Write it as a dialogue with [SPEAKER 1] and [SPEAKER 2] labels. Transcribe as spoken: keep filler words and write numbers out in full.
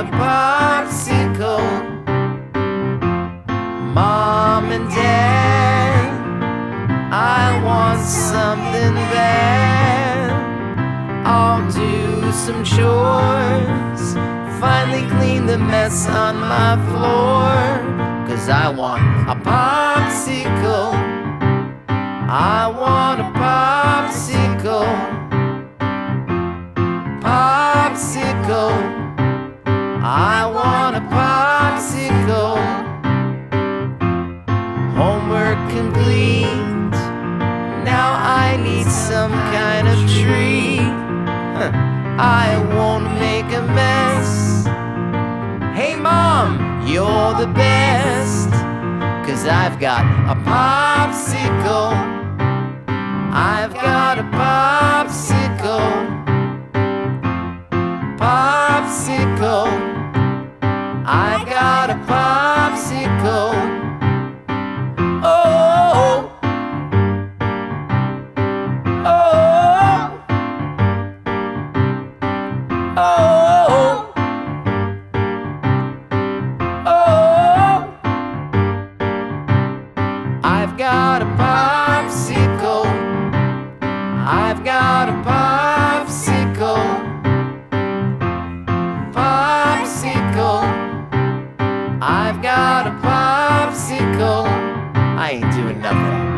[SPEAKER 1] a popsicle. Mom and Dad, I want something bad. I'll do some chores, finally clean the mess on my floor. Cause I want a popsicle. I want a popsicle. Popsicle. I want a popsicle. Homework complete. Now I need some kind of treat. I won't make a mess. Hey Mom, you're the best. Cause I've got a popsicle. I've got a popsicle. Popsicle. I've got a popsicle. Oh, oh, oh, oh. I've got a popsicle. I've got a popsicle. Popsicle. I've got a popsicle. I ain't doing nothing.